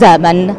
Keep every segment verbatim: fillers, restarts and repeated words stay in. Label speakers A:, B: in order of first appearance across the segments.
A: زمن.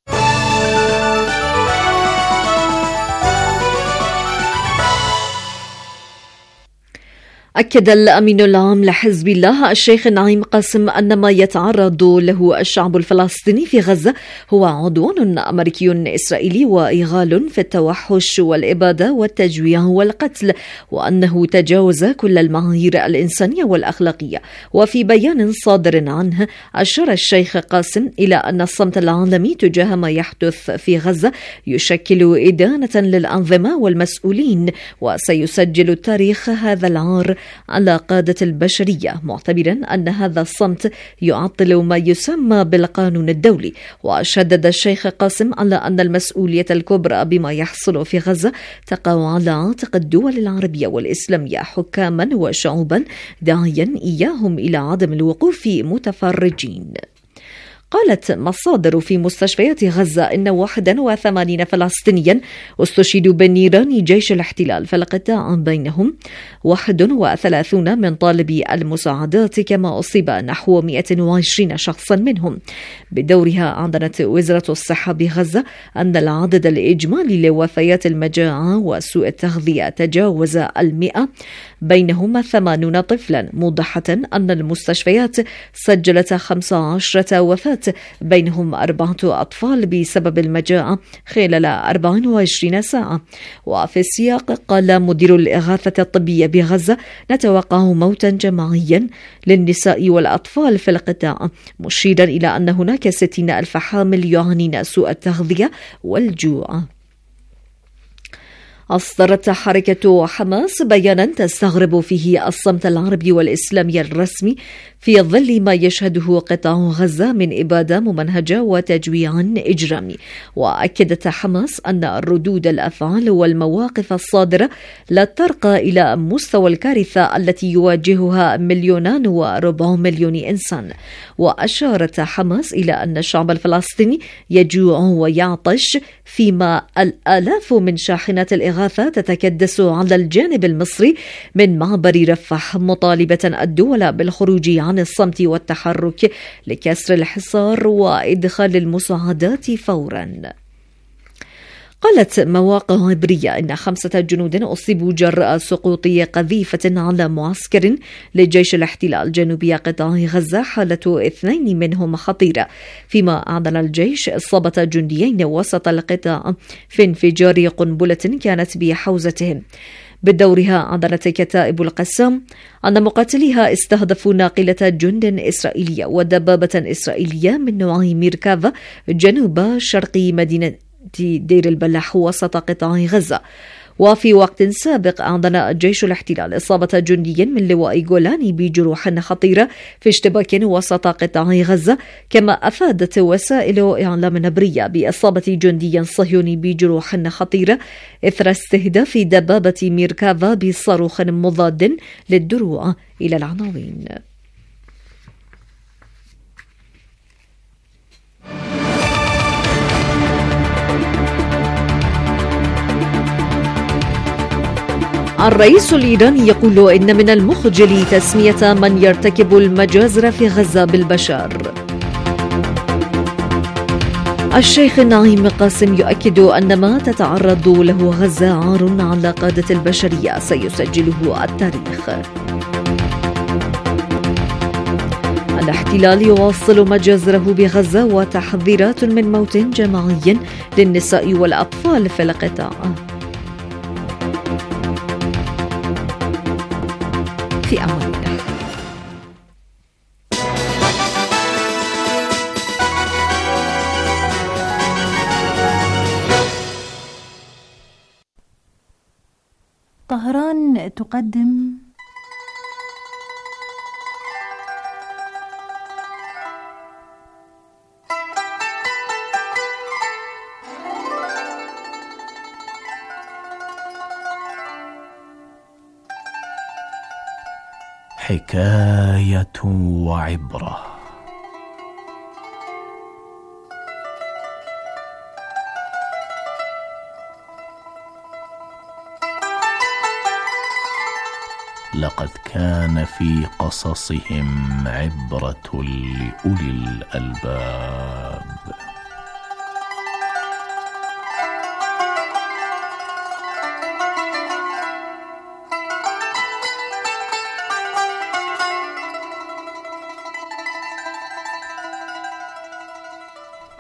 A: أكد الأمين العام لحزب الله الشيخ نعيم قاسم أن ما يتعرض له الشعب الفلسطيني في غزة هو عدوان أمريكي إسرائيلي وإغال في التوحش والإبادة والتجويع والقتل، وأنه تجاوز كل المعايير الإنسانية والأخلاقية. وفي بيان صادر عنه أشار الشيخ قاسم إلى أن الصمت العالمي تجاه ما يحدث في غزة يشكل إدانة للأنظمة والمسؤولين، وسيسجل التاريخ هذا العار على قادة البشرية، معتبرا أن هذا الصمت يعطل ما يسمى بالقانون الدولي. وشدد الشيخ قاسم على أن المسؤولية الكبرى بما يحصل في غزة تقع على عاتق الدول العربية والإسلامية حكاما وشعوبا، داعيا إياهم إلى عدم الوقوف متفرجين. قالت مصادر في مستشفيات غزة إن واحد وثمانين فلسطينيا استشهدوا بنيران جيش الاحتلال في القطاع، بينهم واحد وثلاثون من طالبي المساعدات، كما أصيب نحو مئة وعشرين شخصا منهم. بدورها أعلنت وزارة الصحة بغزة أن العدد الإجمالي لوفيات المجاعة وسوء التغذية تجاوز المئة، بينهم ثمانون طفلا، موضحة أن المستشفيات سجلت خمس عشرة وفاة، بينهم أربعة أطفال بسبب المجاعة خلال أربع وعشرين ساعة. وفي السياق قال مدير الإغاثة الطبية بغزة: نتوقع موتا جماعيا للنساء والأطفال في القطاع، مشيرا إلى أن هناك ستين ألف حامل يعانين سوء التغذية والجوع. أصدرت حركة حماس بيانا تستغرب فيه الصمت العربي والإسلامي الرسمي في ظل ما يشهده قطاع غزة من إبادة ممنهجة وتجويع إجرامي. وأكدت حماس أن ردود الأفعال والمواقف الصادرة لا ترقى إلى مستوى الكارثة التي يواجهها مليونان وربع مليون إنسان. وأشارت حماس إلى أن الشعب الفلسطيني يجوع ويعطش، فيما الآلاف من شاحنات الإغاثة تتكدس على الجانب المصري من معبر رفح، مطالبة الدول بالخروج عن الصمت والتحرك لكسر الحصار وإدخال المساعدات فورا. قالت مواقع عبرية إن خمسة جنود أصيبوا جراء سقوط قذيفة على معسكر لجيش الاحتلال جنوبي قطاع غزة، حالة اثنين منهم خطيرة، فيما أعلن الجيش إصابة جنديين وسط القطاع في انفجار قنبلة كانت بحوزتهم. بدورها أعلنت كتائب القسام أن مقاتليها استهدفوا ناقلة جند إسرائيلية ودبابة إسرائيلية من نوع ميركافا جنوب شرق مدينة دير البلح وسط قطاع غزة. وفي وقت سابق أعلن جيش الاحتلال إصابة جندي من لواء جولاني بجروح خطيرة في اشتباك وسط قطاع غزة، كما أفادت وسائل إعلام عبرية بإصابة جندي صهيوني بجروح خطيرة إثر استهداف دبابة ميركافا بصاروخ مضاد للدروع. إلى العناوين. الرئيس الإيراني يقول إن من المخجل تسمية من يرتكب المجازر في غزة بالبشر. الشيخ نعيم قاسم يؤكد أن ما تتعرض له غزة عار على قادة البشرية سيسجله التاريخ. الاحتلال يواصل مجازره بغزة وتحذيرات من موت جماعي للنساء والأطفال في القطاع. في أمان الله.
B: طهران تقدم
C: حكاية وعبرة. لقد كان في قصصهم عبرة لأولي الألباب.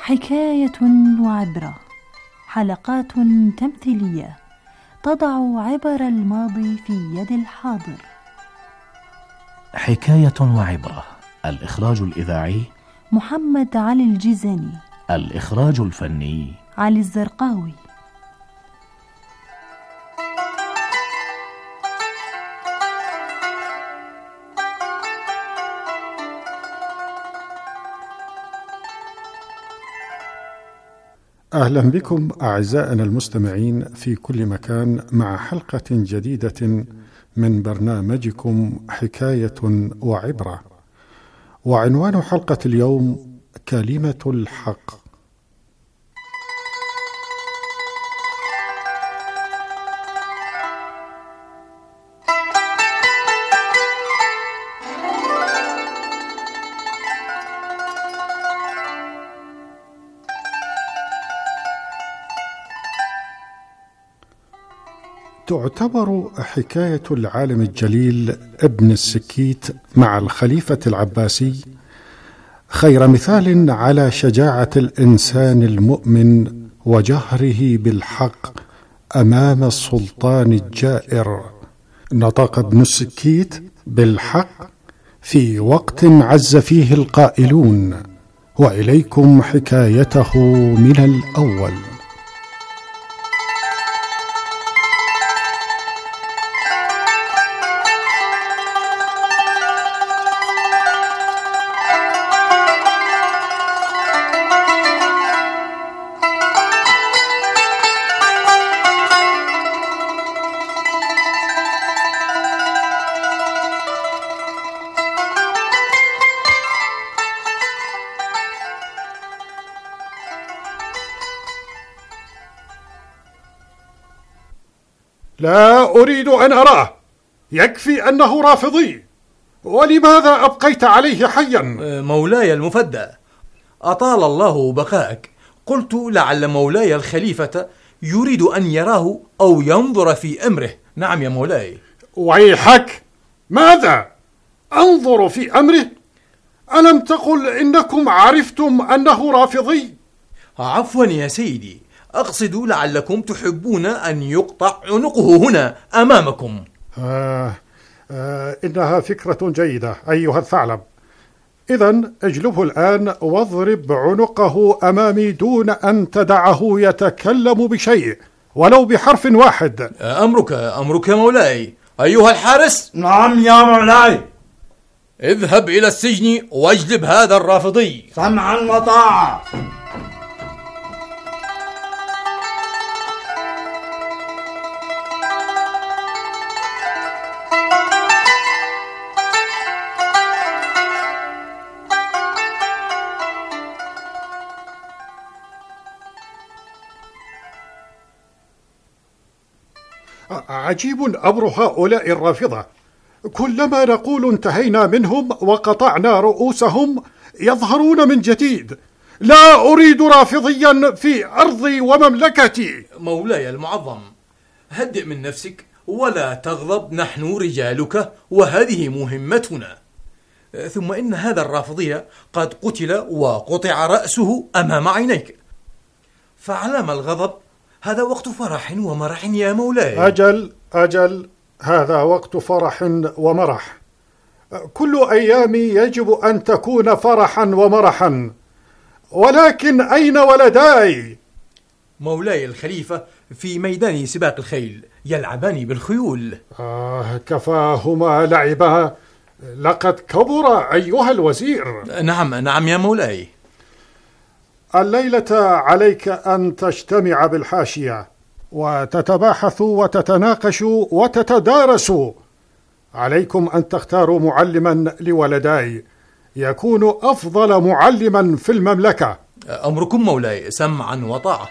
B: حكاية وعبرة، حلقات تمثيلية تضع عبر الماضي في يد الحاضر.
C: حكاية وعبرة، الإخراج الإذاعي
B: محمد علي الجيزاني،
C: الإخراج الفني
B: علي الزرقاوي.
D: أهلا بكم أعزائنا المستمعين في كل مكان مع حلقة جديدة من برنامجكم حكاية وعبرة، وعنوان حلقة اليوم كلمة الحق. تعتبر حكاية العالم الجليل ابن السكيت مع الخليفة العباسي خير مثال على شجاعة الإنسان المؤمن وجهره بالحق أمام السلطان الجائر. نطق ابن السكيت بالحق في وقت عز فيه القائلون، وإليكم حكايته من الأول.
E: لا أريد أن أراه، يكفي أنه رافضي. ولماذا أبقيت عليه حيا؟
F: مولاي المفدى، أطال الله بقاءك. قلت لعل مولاي الخليفة يريد أن يراه أو ينظر في أمره. نعم يا مولاي.
E: ويحك، ماذا؟ أنظر في أمره؟ ألم تقل إنكم عرفتم أنه رافضي؟
F: عفوا يا سيدي، أقصد لعلكم تحبون أن يقطع عنقه هنا أمامكم.
E: آه آه إنها فكرة جيدة أيها الثعلب. إذن اجلبه الآن واضرب عنقه أمامي دون أن تدعه يتكلم بشيء ولو بحرف واحد.
F: أمرك أمرك مولاي. أيها الحارس.
G: نعم يا مولاي.
F: اذهب إلى السجن واجلب هذا الرافضي.
G: سمعا وطاعة.
E: عجيب أمر هؤلاء الرافضة، كلما نقول انتهينا منهم وقطعنا رؤوسهم يظهرون من جديد. لا أريد رافضيا في أرضي ومملكتي.
F: مولاي المعظم، هدئ من نفسك ولا تغضب، نحن رجالك وهذه مهمتنا. ثم إن هذا الرافضي قد قتل وقطع رأسه أمام عينيك، فعلام الغضب؟ هذا وقت فرح ومرح يا مولاي.
E: أجل أجل، هذا وقت فرح ومرح. كل أيامي يجب أن تكون فرحا ومرحا، ولكن أين ولداي؟
F: مولاي الخليفة في ميدان سباق الخيل يلعبان بالخيول.
E: آه كفاهما لعبا، لقد كبر أيها الوزير.
F: نعم نعم يا مولاي.
E: الليلة عليك أن تجتمع بالحاشية وتتباحثوا وتتناقشوا وتتدارسوا. عليكم أن تختاروا معلما لولداي يكون أفضل معلما في المملكة.
F: أمركم مولاي، سمعا وطاعة.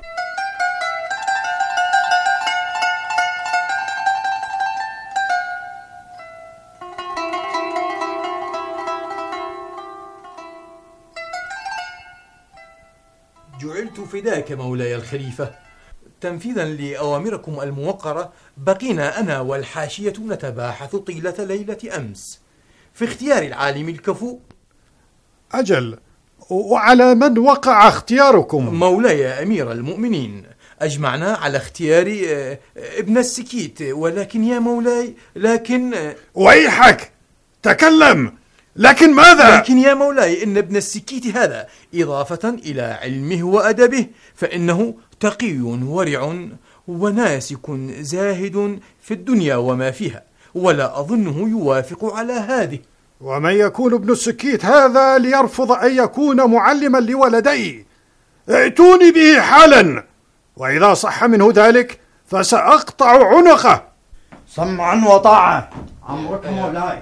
F: جعلت فداك مولاي الخليفة. تنفيذا لأوامركم الموقرة بقينا أنا والحاشية نتباحث طيلة ليلة أمس في اختيار العالم الكفو.
E: أجل، وعلى من وقع اختياركم؟
F: مولاي أمير المؤمنين، أجمعنا على اختيار ابن السكيت، ولكن يا مولاي لكن...
E: ويحك تكلم. لكن ماذا؟
F: لكن يا مولاي إن ابن السكيت هذا إضافة إلى علمه وأدبه فإنه تقي ورع وناسك زاهد في الدنيا وما فيها، ولا أظنه يوافق على هذه.
E: ومن يكون ابن السكيت هذا ليرفض أن يكون معلما لولدي؟ ائتوني به حالا، وإذا صح منه ذلك فسأقطع عنقه.
G: سمعا وطاعة. أمرك مولاي.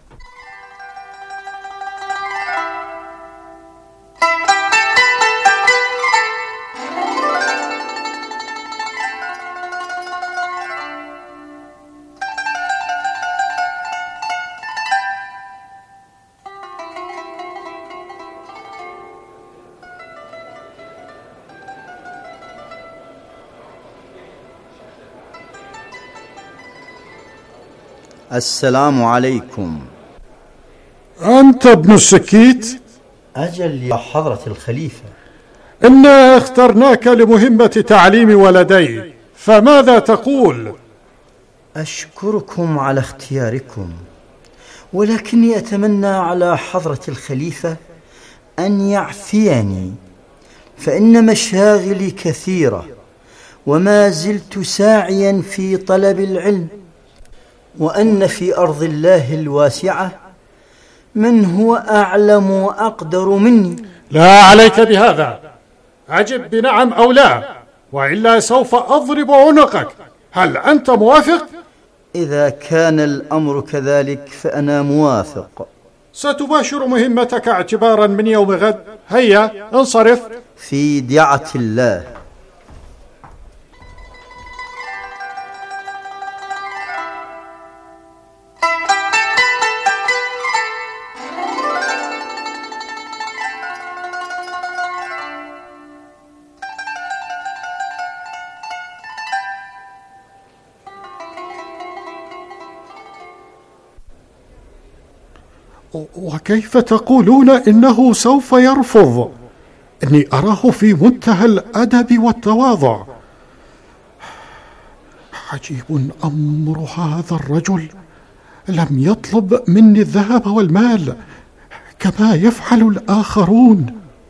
H: السلام عليكم.
E: أنت ابن السكيت؟
H: أجل يا حضرة الخليفة.
E: إنا اخترناك لمهمة تعليم ولدي، فماذا تقول؟
H: أشكركم على اختياركم، ولكني أتمنى على حضرة الخليفة أن يعفيني، فإن مشاغلي كثيرة وما زلت ساعيا في طلب العلم، وأن في أرض الله الواسعة من هو أعلم وأقدر مني.
E: لا عليك بهذا، أجب بنعم أو لا، وإلا سوف أضرب عنقك. هل أنت موافق؟
H: إذا كان الأمر كذلك فأنا موافق.
E: ستباشر مهمتك اعتبارا من يوم غد. هيا انصرف.
H: في دعة الله.
E: وكيف تقولون إنه سوف يرفض؟ إني أراه في منتهى الأدب والتواضع. عجيب أمر هذا الرجل، لم يطلب مني الذهب والمال كما يفعل الآخرون.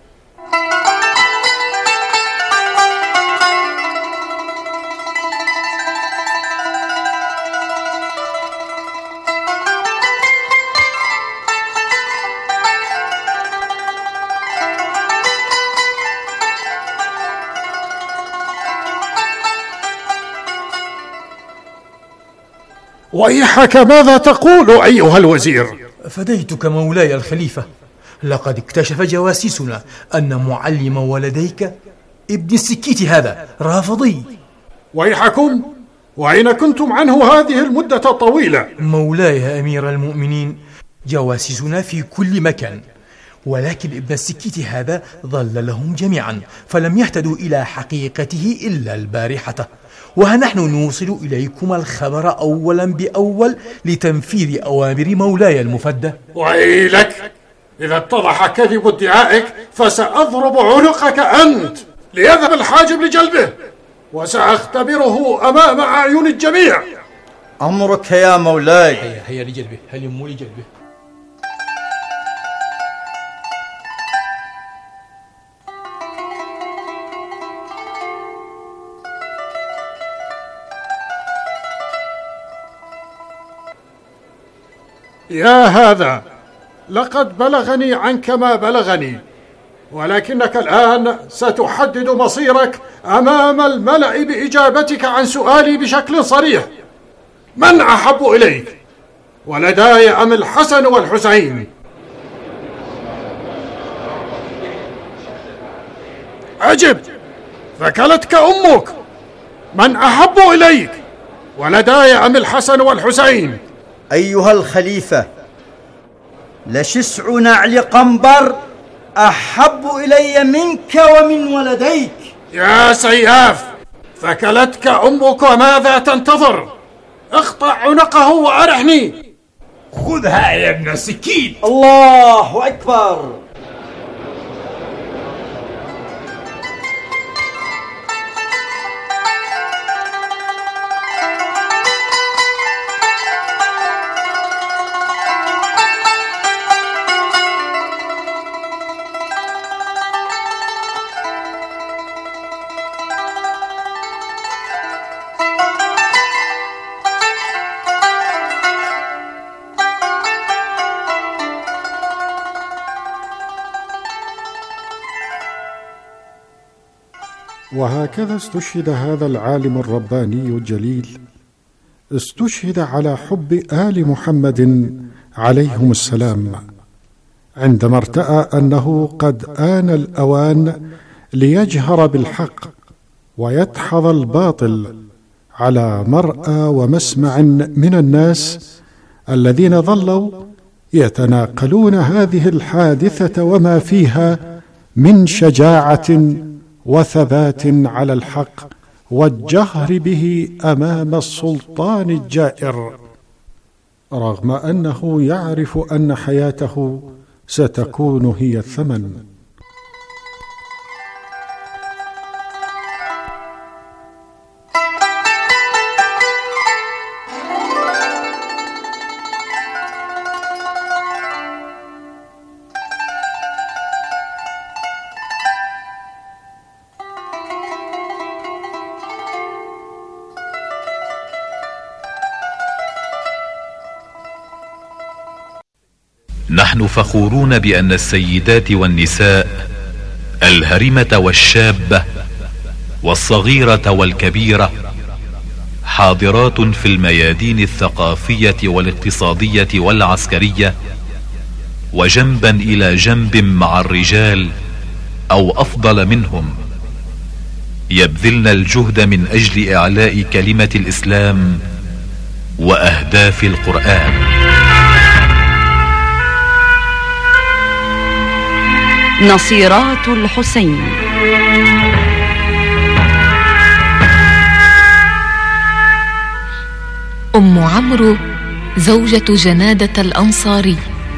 E: ويحك ماذا تقول أيها الوزير؟
F: فديتك مولاي الخليفة، لقد اكتشف جواسيسنا أن معلم ولديك ابن السكيت هذا رافضي.
E: ويحكم، وأين كنتم عنه هذه المدة الطويلة؟
F: مولاي أمير المؤمنين، جواسيسنا في كل مكان، ولكن ابن السكيت هذا ضل لهم جميعا، فلم يهتدوا إلى حقيقته إلا البارحة، وها نحن نوصل إليكم الخبر أولا بأول لتنفيذ أوامر مولاي المفدى.
E: ويلك، إذا اتضح كذب ادعائك فسأضرب عنقك أنت. ليذهب الحاجب لجلبه، وسأختبره أمام أعين الجميع.
H: أمرك يا مولاي.
F: هيا هيا لجلبه، هلموا لجلبه.
E: يا هذا، لقد بلغني عنك ما بلغني، ولكنك الآن ستحدد مصيرك أمام الملأ بإجابتك عن سؤالي بشكل صريح. من أحب إليك، ولداي أم الحسن والحسين؟ أجب، ثكلتك أمك. من أحب إليك، ولداي أم الحسن والحسين؟
H: أيها الخليفة، لشسع نعل قنبر أحب إلي منك ومن ولديك.
E: يا سياف، ثكلتك أمك، وماذا تنتظر؟ اقطع عنقه وأرحني.
F: خذها يا ابن السكين.
H: الله أكبر.
D: وهكذا استشهد هذا العالم الرباني الجليل، استشهد على حب آل محمد عليهم السلام، عندما ارتأى أنه قد آن الأوان ليجهر بالحق ويدحض الباطل على مرأى ومسمع من الناس الذين ظلوا يتناقلون هذه الحادثة وما فيها من شجاعة وثبات على الحق والجهر به أمام السلطان الجائر، رغم أنه يعرف أن حياته ستكون هي الثمن.
I: نحن فخورون بأن السيدات والنساء، الهرمة والشابة والصغيرة والكبيرة، حاضرات في الميادين الثقافية والاقتصادية والعسكرية، وجنبا إلى جنب مع الرجال أو أفضل منهم، يبذلن الجهد من أجل إعلاء كلمة الإسلام وأهداف القرآن.
J: نصيرات الحسين.
K: أم عمرو زوجة جنادة الأنصاري.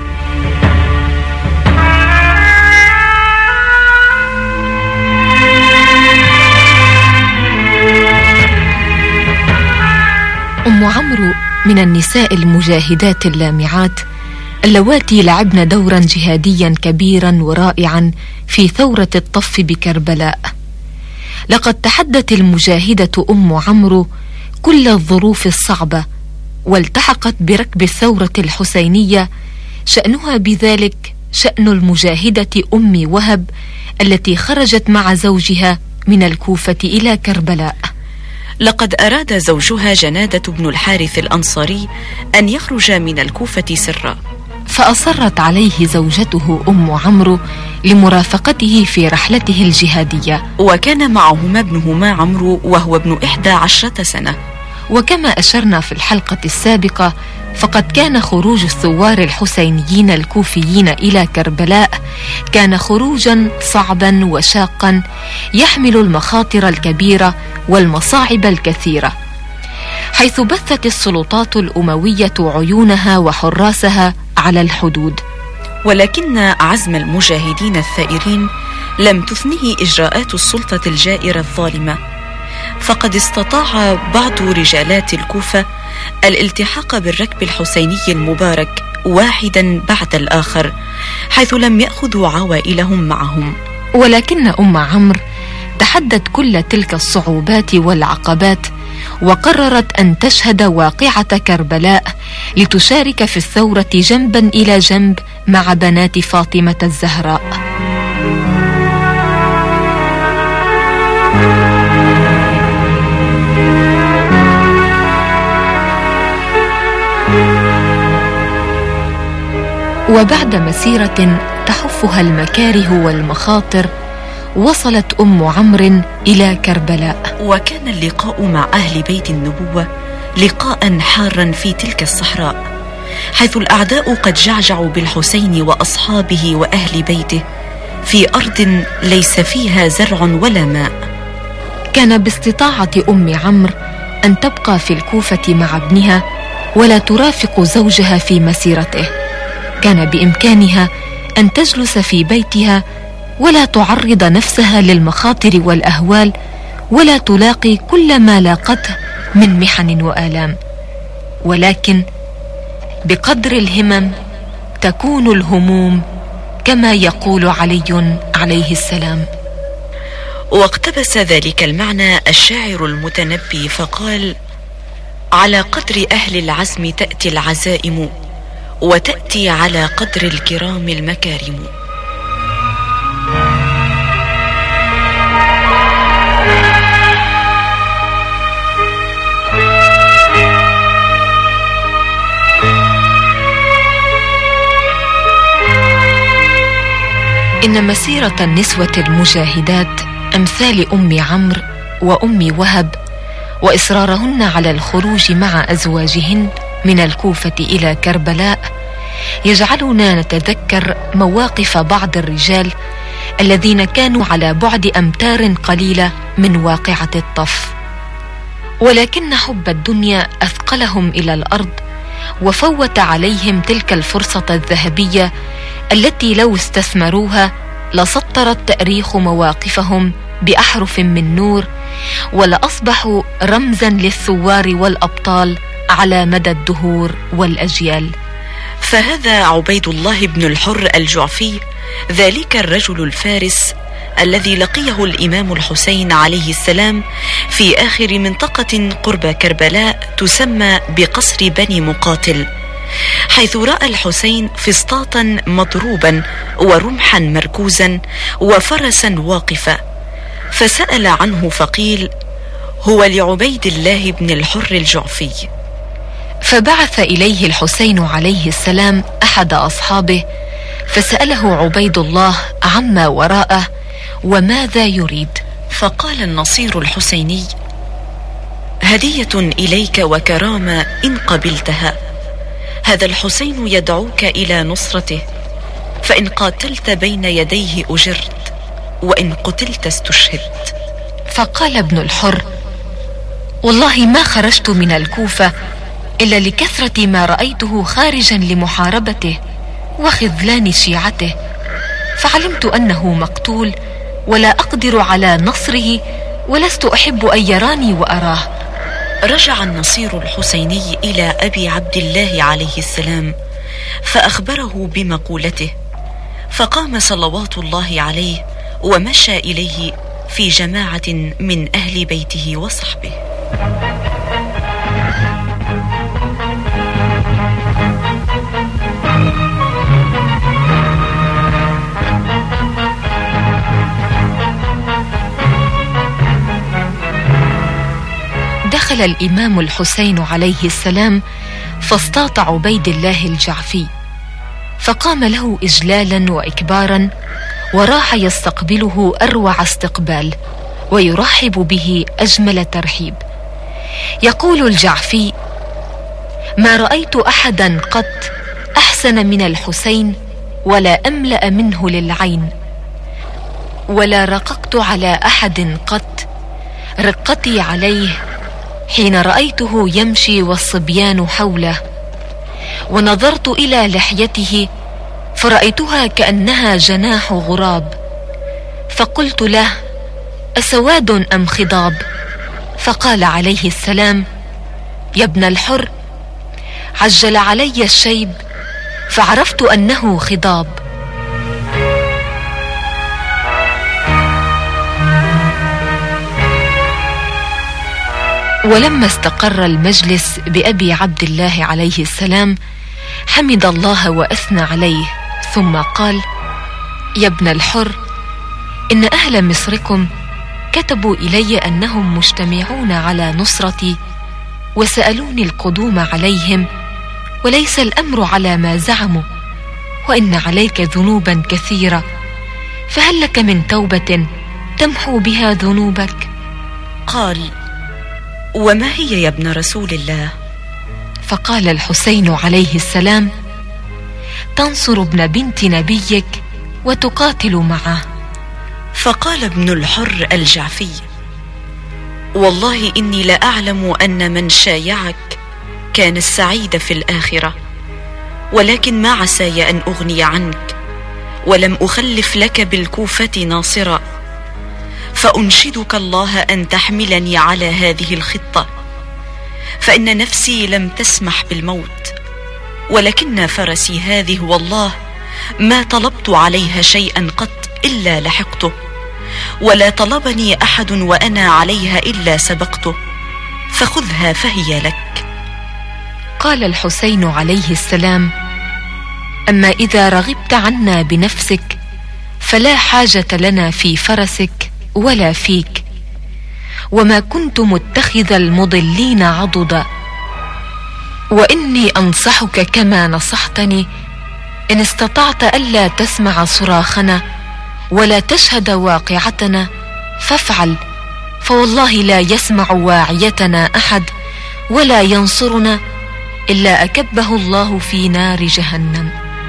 K: أم عمرو من النساء المجاهدات اللامعات اللواتي لعبن دورا جهاديا كبيرا ورائعا في ثورة الطف بكربلاء. لقد تحدت المجاهدة أم عمرو كل الظروف الصعبة، والتحقت بركب الثورة الحسينية، شأنها بذلك شأن المجاهدة أم وهب التي خرجت مع زوجها من الكوفة إلى كربلاء.
J: لقد أراد زوجها جنادة بن الحارث الأنصاري أن يخرج من الكوفة سرا،
K: فأصرت عليه زوجته أم عمرو لمرافقته في رحلته الجهادية،
J: وكان معهما ابنهما عمرو وهو ابن إحدى عشرة سنة.
K: وكما أشرنا في الحلقة السابقة، فقد كان خروج الثوار الحسينيين الكوفيين إلى كربلاء كان خروجا صعبا وشاقا، يحمل المخاطر الكبيرة والمصاعب الكثيرة، حيث بثت السلطات الأموية عيونها وحراسها على الحدود.
J: ولكن عزم المجاهدين الثائرين لم تثنه إجراءات السلطة الجائرة الظالمة، فقد استطاع بعض رجالات الكوفة الالتحاق بالركب الحسيني المبارك واحدا بعد الآخر، حيث لم يأخذوا عوائلهم معهم.
K: ولكن أم عمرو تحدت كل تلك الصعوبات والعقبات، وقررت أن تشهد واقعة كربلاء لتشارك في الثورة جنبا إلى جنب مع بنات فاطمة الزهراء. وبعد مسيرة تحفها المكاره والمخاطر، وصلت أم عمرو إلى كربلاء.
J: وكان اللقاء مع أهل بيت النبوة لقاء حارا في تلك الصحراء، حيث الأعداء قد جعجعوا بالحسين وأصحابه وأهل بيته في أرض ليس فيها زرع ولا ماء.
K: كان باستطاعة أم عمرو أن تبقى في الكوفة مع ابنها ولا ترافق زوجها في مسيرته. كان بإمكانها أن تجلس في بيتها ولا تعرض نفسها للمخاطر والأهوال، ولا تلاقي كل ما لاقته من محن وآلام. ولكن بقدر الهمم تكون الهموم، كما يقول علي عليه السلام.
J: واقتبس ذلك المعنى الشاعر المتنبي فقال: على قدر أهل العزم تأتي العزائم، وتأتي على قدر الكرام المكارم.
K: إن مسيرة النسوة المجاهدات أمثال أم عمرو وأم وهب وإصرارهن على الخروج مع أزواجهن من الكوفة إلى كربلاء يجعلنا نتذكر مواقف بعض الرجال الذين كانوا على بعد أمتار قليلة من واقعة الطف، ولكن حب الدنيا أثقلهم إلى الأرض وفوت عليهم تلك الفرصة الذهبية التي لو استثمروها لسطر التاريخ مواقفهم بأحرف من نور، ولأصبحوا رمزا للثوار والأبطال على مدى الدهور والأجيال.
J: فهذا عبيد الله بن الحر الجعفي، ذلك الرجل الفارس الذي لقيه الإمام الحسين عليه السلام في آخر منطقة قرب كربلاء تسمى بقصر بني مقاتل، حيث رأى الحسين فسطاطا مضروبا ورمحا مركوزا وفرسا واقفا، فسأل عنه فقيل: هو لعبيد الله بن الحر الجعفي.
K: فبعث إليه الحسين عليه السلام أحد أصحابه فسأله عبيد الله عما وراءه وماذا يريد.
J: فقال النصير الحسيني: هدية إليك وكرامة إن قبلتها. هذا الحسين يدعوك إلى نصرته، فإن قاتلت بين يديه أجرت، وإن قتلت استشهدت.
K: فقال ابن الحر: والله ما خرجت من الكوفة إلا لكثرة ما رأيته خارجا لمحاربته وخذلان شيعته، فعلمت أنه مقتول ولا أقدر على نصره، ولست أحب أن يراني وأراه.
J: رجع النصير الحسيني إلى أبي عبد الله عليه السلام فأخبره بمقولته، فقام صلوات الله عليه ومشى إليه في جماعة من أهل بيته وصحبه.
K: دخل الإمام الحسين عليه السلام فاستاط عبيد الله الجعفي، فقام له إجلالا وإكبارا، وراح يستقبله أروع استقبال ويرحب به أجمل ترحيب. يقول الجعفي: ما رأيت أحدا قط أحسن من الحسين، ولا أملأ منه للعين، ولا رققت على أحد قط رقتي عليه حين رأيته يمشي والصبيان حوله، ونظرت إلى لحيته فرأيتها كأنها جناح غراب، فقلت له: أسواد أم خضاب؟ فقال عليه السلام: يا ابن الحر، عجل علي الشيب فعرفت أنه خضاب. ولما استقر المجلس بأبي عبد الله عليه السلام حمد الله وأثنى عليه، ثم قال: يا ابن الحر، إن أهل مصركم كتبوا إلي أنهم مجتمعون على نصرتي وسألوني القدوم عليهم، وليس الأمر على ما زعموا، وإن عليك ذنوبا كثيرة، فهل لك من توبة تمحو بها ذنوبك؟
J: قال: وما هي يا ابن رسول الله؟
K: فقال الحسين عليه السلام: تنصر ابن بنت نبيك وتقاتل معه.
J: فقال ابن الحر الجعفي: والله إني لأعلم أن من شايعك كان السعيد في الآخرة، ولكن ما عساي أن أغني عنك، ولم أخلف لك بالكوفة ناصرا، فأنشدك الله أن تحملني على هذه الخطة، فإن نفسي لم تسمح بالموت، ولكن فرسي هذه والله ما طلبت عليها شيئا قط إلا لحقته، ولا طلبني أحد وأنا عليها إلا سبقته، فخذها فهي لك.
K: قال الحسين عليه السلام: أما إذا رغبت عنا بنفسك فلا حاجة لنا في فرسك ولا فيك، وما كنت متخذ المضلين عضدا، وإني أنصحك كما نصحتني إن استطعت ألا تسمع صراخنا ولا تشهد واقعتنا فافعل، فوالله لا يسمع واعيتنا أحد ولا ينصرنا إلا أكبه الله في نار جهنم.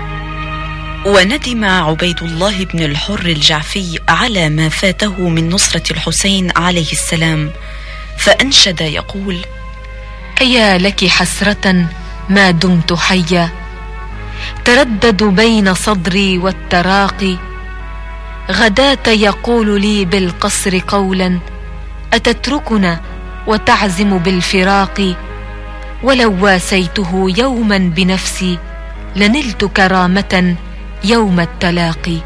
J: وندم عبيد الله بن الحر الجعفي على ما فاته من نصرة الحسين عليه السلام، فأنشد يقول:
K: أيا لك حسرة ما دمت حيا، تردد بين صدري والتراقي، غداة يقول لي بالقصر قولا أتتركنا وتعزم بالفراق، ولو واسيته يوما بنفسي لنلت كرامة يوم التلاقي.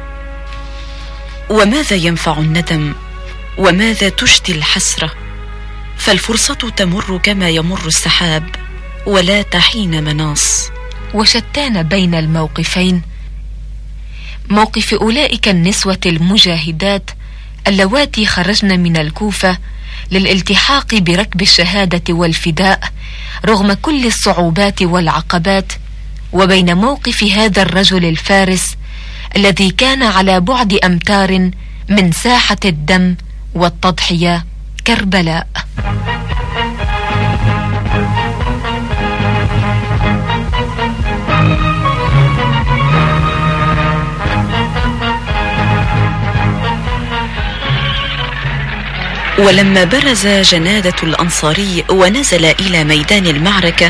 J: وماذا ينفع الندم وماذا تشتي الحسرة؟ فالفرصة تمر كما يمر السحاب ولا تحين مناص.
K: وشتان بين الموقفين، موقف أولئك النسوة المجاهدات اللواتي خرجن من الكوفة للالتحاق بركب الشهادة والفداء رغم كل الصعوبات والعقبات، وبين موقف هذا الرجل الفارس الذي كان على بعد أمتار من ساحة الدم والتضحية كربلاء.
J: ولما برز جنادة الأنصاري ونزل إلى ميدان المعركة،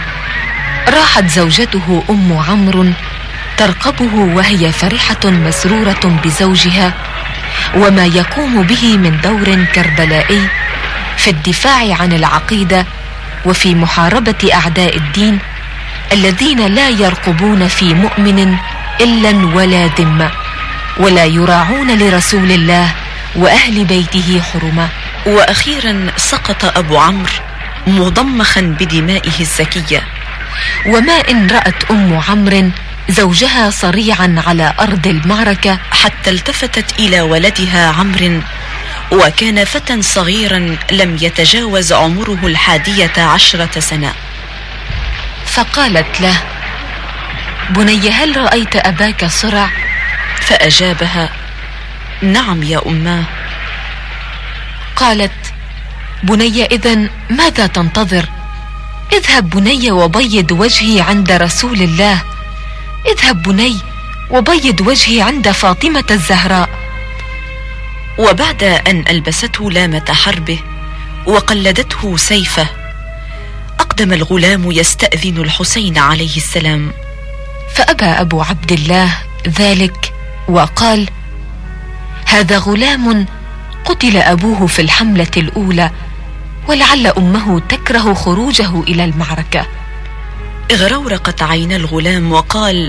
K: راحت زوجته أم عمرو ترقبه وهي فرحة مسرورة بزوجها وما يقوم به من دور كربلائي في الدفاع عن العقيدة وفي محاربة أعداء الدين الذين لا يرقبون في مؤمن إلا ولا ذمة، ولا يراعون لرسول الله وأهل بيته حرمة.
J: وأخيرا سقط أبو عمرو مضمخا بدمائه الزكية.
K: وما إن رأت أم عمرو زوجها صريعا على أرض المعركة
J: حتى التفتت إلى ولدها عمرو، وكان فتى صغيرا لم يتجاوز عمره الحادية عشرة سنة،
K: فقالت له: بني هل رأيت أباك صرع؟
J: فأجابها: نعم يا أماه.
K: قالت: بني إذن ماذا تنتظر؟ اذهب بني وبيض وجهي عند رسول الله، اذهب بني وبيض وجهي عند فاطمة الزهراء.
J: وبعد أن ألبسته لامة حربه وقلدته سيفه، أقدم الغلام يستأذن الحسين عليه السلام،
K: فأبى أبو عبد الله ذلك وقال: هذا غلام قتل أبوه في الحملة الأولى، ولعل أمه تكره خروجه إلى المعركة.
J: اغرورقت عين الغلام وقال: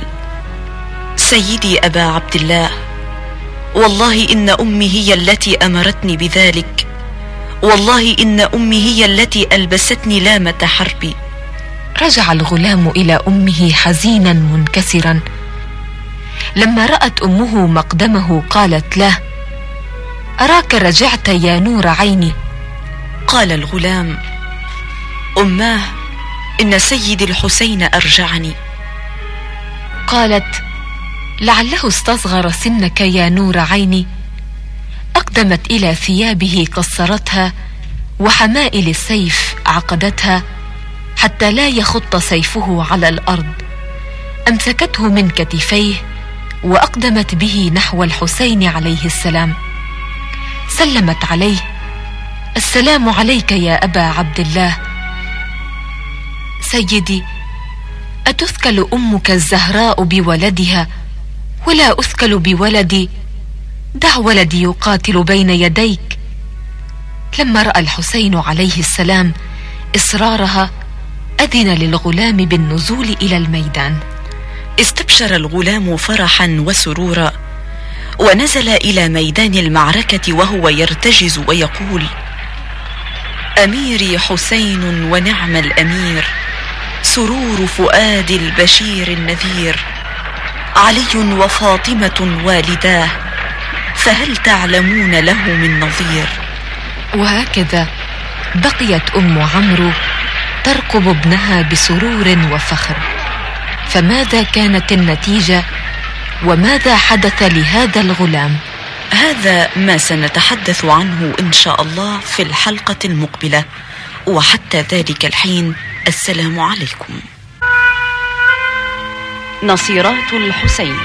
J: سيدي أبا عبد الله، والله إن أمي هي التي أمرتني بذلك، والله إن أمي هي التي ألبستني لامة حربي.
K: رجع الغلام إلى أمه حزينا منكسرا. لما رأت أمه مقدمه قالت له: أراك رجعت يا نور عيني.
J: قال الغلام: أماه، إن سيدي الحسين أرجعني.
K: قالت: لعله استصغر سنك يا نور عيني. أقدمت إلى ثيابه قصرتها، وحمائل السيف عقدتها حتى لا يخط سيفه على الأرض. أمسكته من كتفيه وأقدمت به نحو الحسين عليه السلام. سلمت عليه: السلام عليك يا أبا عبد الله. سيدي، أتثكل أمك الزهراء بولدها ولا أثكل بولدي؟ دع ولدي يقاتل بين يديك. لما رأى الحسين عليه السلام إصرارها أذن للغلام بالنزول إلى الميدان.
J: استبشر الغلام فرحا وسرورا، ونزل إلى ميدان المعركة وهو يرتجز ويقول: أميري حسين ونعم الأمير، سرور فؤاد البشير النذير، علي وفاطمة والداه، فهل تعلمون له من نظير؟
K: وهكذا بقيت أم عمرو ترقب ابنها بسرور وفخر. فماذا كانت النتيجة وماذا حدث لهذا الغلام؟
J: هذا ما سنتحدث عنه إن شاء الله في الحلقة المقبلة، وحتى ذلك الحين السلام عليكم. نصيرات الحسين.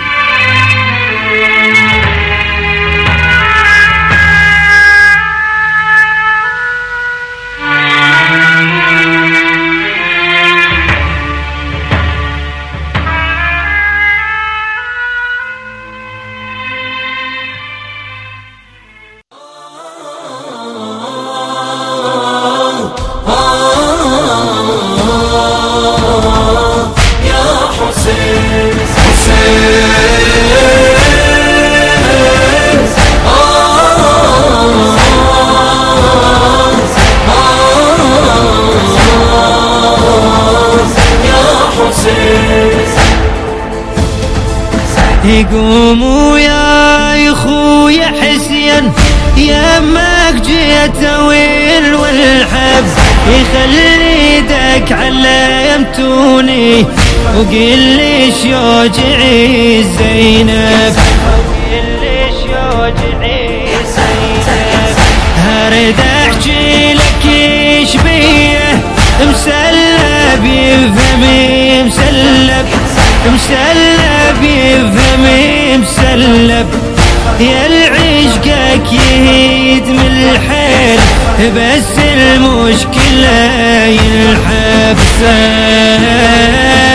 L: قوموا يا اخويا حسين يمك جيت ويل والحب، يخلي ايدك علمتوني وقل لي شوجعي زينب، وقل لي شوجعي زينب. هرد احكي لك ايش بيه مسلب يفهمي مسلب مسلب يفهمي مسلب، يا العشقك يهيد من الحيل بس المشكلة ينحب سن.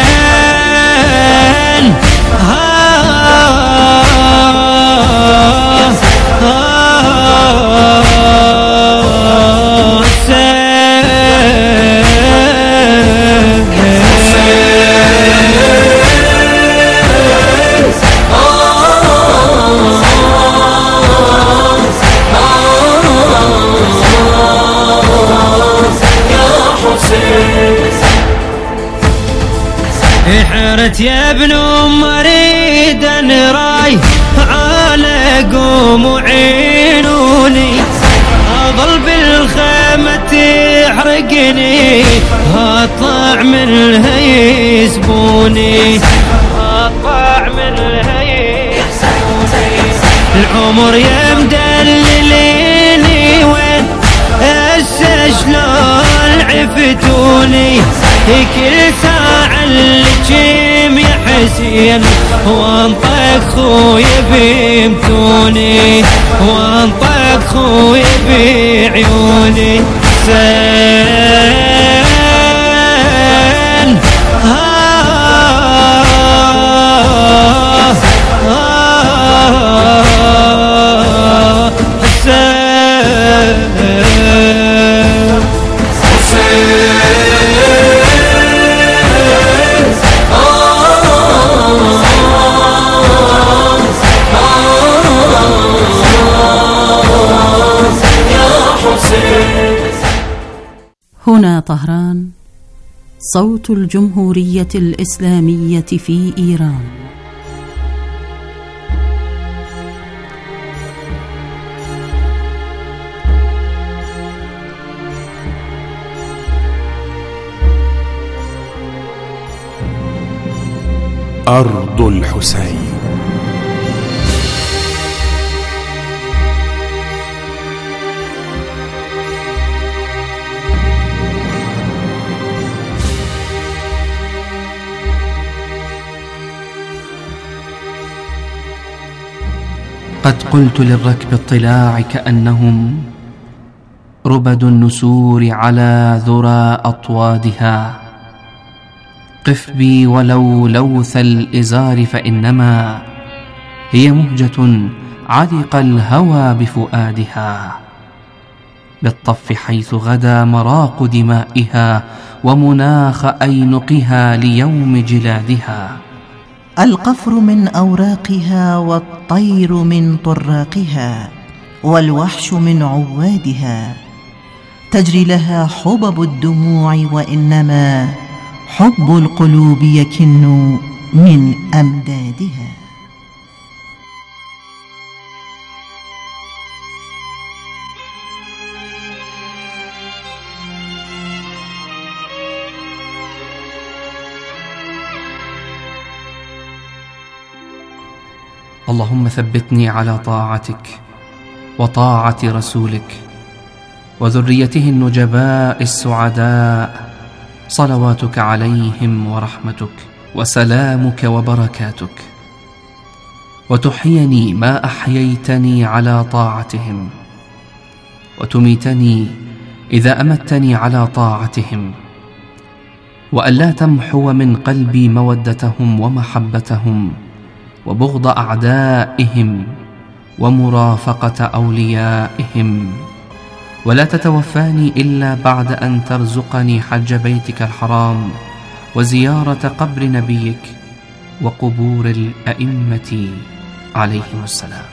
L: حرت يا ابن ام اريد انراي على قوم وعينوني، اظل بالخيمة تحرقني اطلع منها يسبوني، اطلع منها يسبوني. العمر يا مدلليني وين هسه شلون عفتوني، كل ساعة الجيم يا حسين وانطق خويا بيمتوني، وانطق خويا بعيوني سن.
B: هنا طهران، صوت الجمهورية الإسلامية في إيران.
C: أرض الحسين.
M: قد قلت للركب الطلاع كأنهم ربد النسور على ذرى أطوادها، قف بي ولو لوث الإزار فإنما هي مهجة علق الهوى بفؤادها، بالطف حيث غدا مراق دمائها ومناخ أينقها ليوم جلادها.
N: القفر من أوراقها والطير من طراقها والوحش من عوادها، تجري لها حبب الدموع وإنما حب القلوب يكن من أمدادها.
M: اللهم ثبتني على طاعتك وطاعة رسولك وذريته النجباء السعداء، صلواتك عليهم ورحمتك وسلامك وبركاتك، وتحيني ما أحييتني على طاعتهم، وتميتني إذا أمتني على طاعتهم، وألا تمحو من قلبي مودتهم ومحبتهم وبغض أعدائهم ومرافقة أوليائهم، ولا تتوفاني إلا بعد أن ترزقني حج بيتك الحرام وزيارة قبر نبيك وقبور الأئمة عليهم السلام.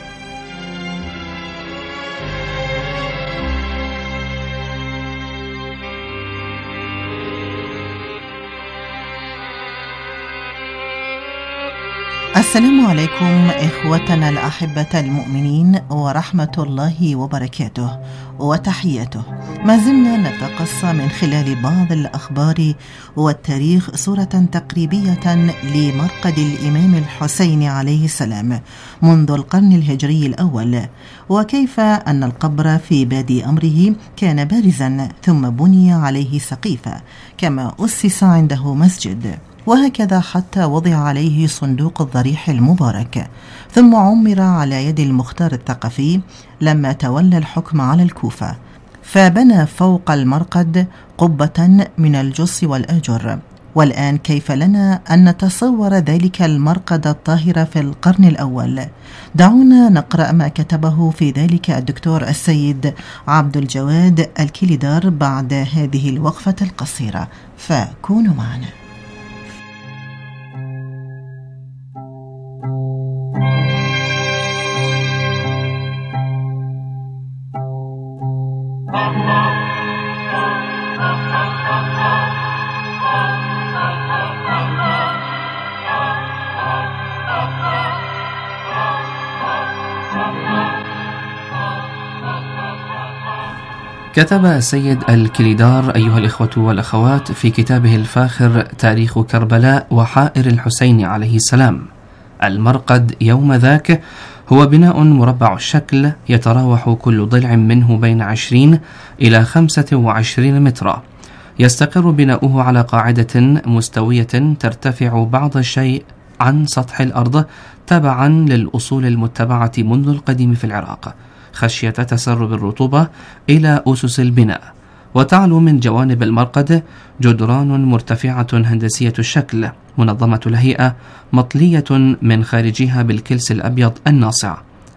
N: السلام عليكم إخوتنا الأحبة المؤمنين ورحمة الله وبركاته وتحياته. ما زلنا نتقص من خلال بعض الأخبار والتاريخ صورة تقريبية لمرقد الإمام الحسين عليه السلام منذ القرن الهجري الأول، وكيف أن القبر في بادي أمره كان بارزا ثم بني عليه سقيفة، كما أسس عنده مسجد، وهكذا حتى وضع عليه صندوق الضريح المبارك، ثم عمر على يد المختار الثقفي لما تولى الحكم على الكوفة، فبنى فوق المرقد قبة من الجص والآجر. والآن كيف لنا أن نتصور ذلك المرقد الطاهر في القرن الأول؟ دعونا نقرأ ما كتبه في ذلك الدكتور السيد عبد الجواد الكليدار بعد هذه الوقفة القصيرة، فكونوا معنا.
M: كتب السيد الكليدار أيها الإخوة والأخوات في كتابه الفاخر تاريخ كربلاء وحائر الحسين عليه السلام: المرقد يوم ذاك هو بناء مربع الشكل يتراوح كل ضلع منه بين عشرين إلى خمسة وعشرين مترا، يستقر بناؤه على قاعدة مستوية ترتفع بعض الشيء عن سطح الأرض تبعا للأصول المتبعة منذ القديم في العراق خشية تسرب الرطوبة إلى أسس البناء، وتعلو من جوانب المرقد جدران مرتفعة هندسية الشكل منظمة الهيئة مطلية من خارجها بالكلس الأبيض الناصع،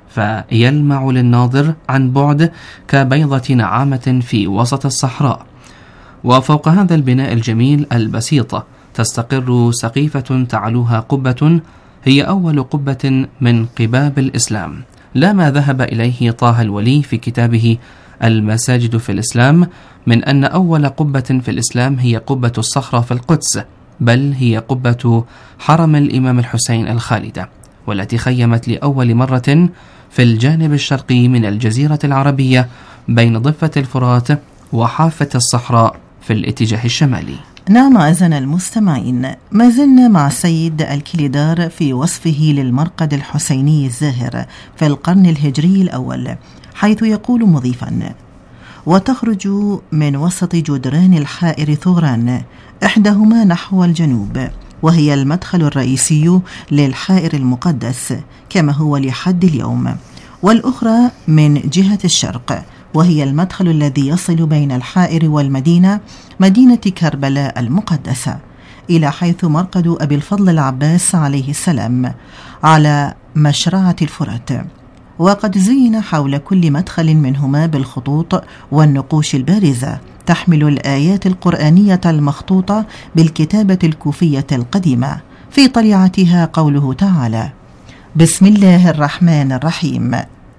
M: فيلمع للناظر عن بعد كبيضة نعامة في وسط الصحراء. وفوق هذا البناء الجميل البسيط تستقر سقيفة تعلوها قبة هي أول قبة من قباب الإسلام، لا ما ذهب إليه طه الولي في كتابه المساجد في الإسلام من أن أول قبة في الإسلام هي قبة الصخرة في القدس، بل هي قبة حرم الإمام الحسين الخالدة، والتي خيمت لأول مرة في الجانب الشرقي من الجزيرة العربية بين ضفة الفرات وحافة الصحراء في الاتجاه الشمالي.
N: نعم أعزائنا المستمعين، ما زلنا مع السيد الكليدار في وصفه للمرقد الحسيني الزاهر في القرن الهجري الأول، حيث يقول مضيفا: وتخرج من وسط جدران الحائر ثغران، إحداهما نحو الجنوب وهي المدخل الرئيسي للحائر المقدس كما هو لحد اليوم، والأخرى من جهة الشرق وهي المدخل الذي يصل بين الحائر والمدينة مدينة كربلاء المقدسة، إلى حيث مرقد أبي الفضل العباس عليه السلام على مشرعة الفرات. وقد زين حول كل مدخل منهما بالخطوط والنقوش البارزة تحمل الآيات القرآنية المخطوطة بالكتابة الكوفية القديمة، في طليعتها قوله تعالى: بسم الله الرحمن الرحيم،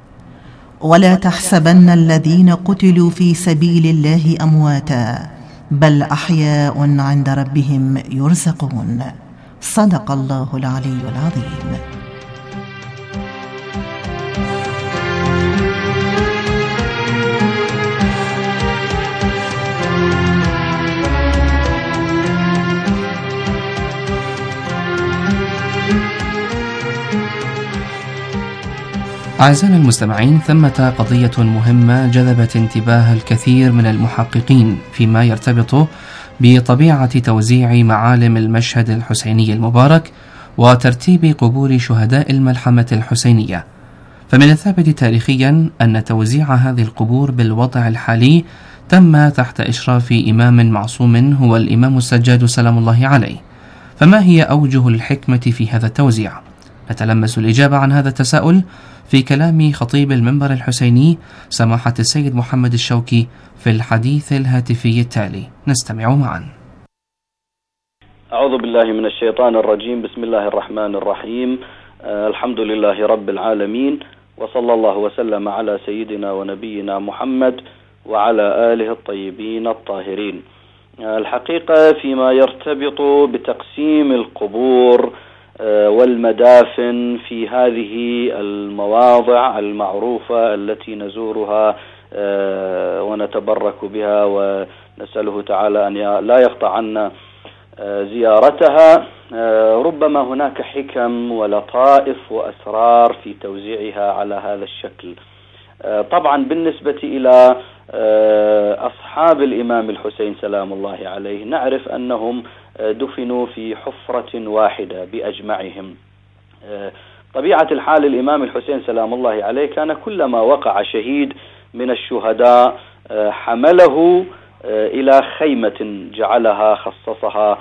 N: ولا تحسبن الذين قتلوا في سبيل الله أمواتا بل أحياء عند ربهم يرزقون. صدق الله العلي العظيم.
M: أعزائنا المستمعين، ثمة قضية مهمة جذبت انتباه الكثير من المحققين فيما يرتبط بطبيعة توزيع معالم المشهد الحسيني المبارك وترتيب قبور شهداء الملحمة الحسينية. فمن الثابت تاريخيا أن توزيع هذه القبور بالوضع الحالي تم تحت إشراف إمام معصوم هو الإمام السجاد سلام الله عليه. فما هي أوجه الحكمة في هذا التوزيع؟ نتلمس الإجابة عن هذا التساؤل في كلام خطيب المنبر الحسيني سماحة السيد محمد الشوكي في الحديث الهاتفي التالي، نستمع معا.
O: أعوذ بالله من الشيطان الرجيم. بسم الله الرحمن الرحيم. آه الحمد لله رب العالمين، وصلى الله وسلم على سيدنا ونبينا محمد وعلى آله الطيبين الطاهرين. آه الحقيقة فيما يرتبط بتقسيم القبور آه والمدافن في هذه المواضع المعروفة التي نزورها آه ونتبرك بها ونسأله تعالى أن لا يقطع عنا زيارتها، ربما هناك حكم ولطائف وأسرار في توزيعها على هذا الشكل. طبعا بالنسبة إلى أصحاب الإمام الحسين سلام الله عليه نعرف أنهم دفنوا في حفرة واحدة بأجمعهم. طبيعة الحال الإمام الحسين سلام الله عليه كان كلما وقع شهيد من الشهداء حمله إلى خيمة جعلها خصصها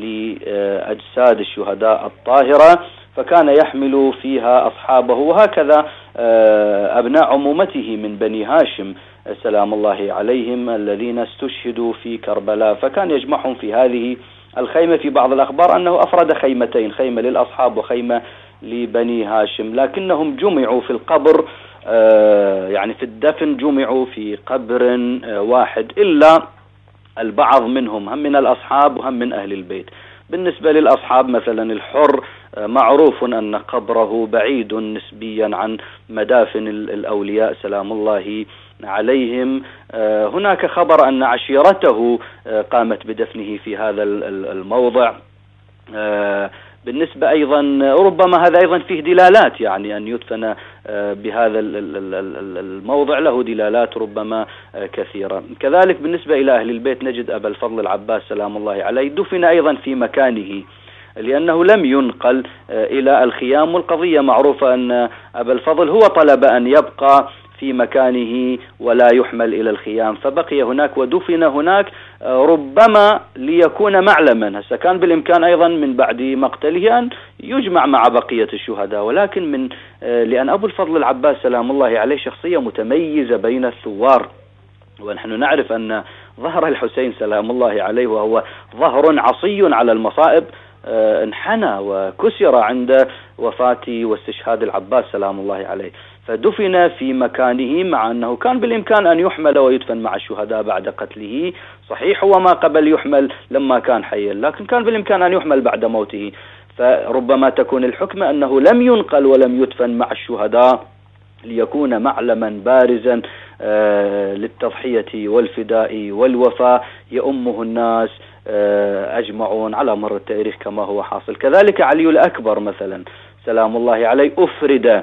O: لأجساد الشهداء الطاهرة، فكان يحمل فيها أصحابه، وهكذا أبناء عمومته من بني هاشم سلام الله عليهم الذين استشهدوا في كربلاء، فكان يجمعهم في هذه الخيمة. في بعض الأخبار أنه أفرد خيمتين، خيمة للأصحاب وخيمة لبني هاشم، لكنهم جمعوا في القبر، يعني في الدفن جمعوا في قبر واحد، إلا البعض منهم هم من الأصحاب وهم من أهل البيت. بالنسبة للأصحاب مثلا الحر معروف أن قبره بعيد نسبيا عن مدافن الأولياء سلام الله عليهم. هناك خبر أن عشيرته قامت بدفنه في هذا الموضع. بالنسبة أيضا ربما هذا أيضا فيه دلالات، يعني أن يدفن بهذا الموضع له دلالات ربما كثيرة. كذلك بالنسبة إلى أهل البيت نجد أبا الفضل العباس سلام الله عليه دفن أيضا في مكانه، لأنه لم ينقل إلى الخيام، والقضية معروفة أن أبا الفضل هو طلب أن يبقى في مكانه ولا يحمل إلى الخيام، فبقي هناك ودفن هناك ربما ليكون معلما. هسه كان بالإمكان أيضا من بعد مقتله أن يجمع مع بقية الشهداء، ولكن من لأن أبو الفضل العباس سلام الله عليه شخصية متميزة بين الثوار، ونحن نعرف أن ظهر الحسين سلام الله عليه وهو ظهر عصي على المصائب انحنى وكسر عند وفاة واستشهاد العباس سلام الله عليه، فدفن في مكانه، مع أنه كان بالإمكان أن يحمل ويدفن مع الشهداء بعد قتله. صحيح هو ما قبل يحمل لما كان حيا، لكن كان بالإمكان أن يحمل بعد موته، فربما تكون الحكمة أنه لم ينقل ولم يدفن مع الشهداء ليكون معلما بارزا آه للتضحية والفداء والوفاء يؤمه الناس آه أجمعون على مر التاريخ كما هو حاصل. كذلك علي الأكبر مثلا سلام الله عليه أفرد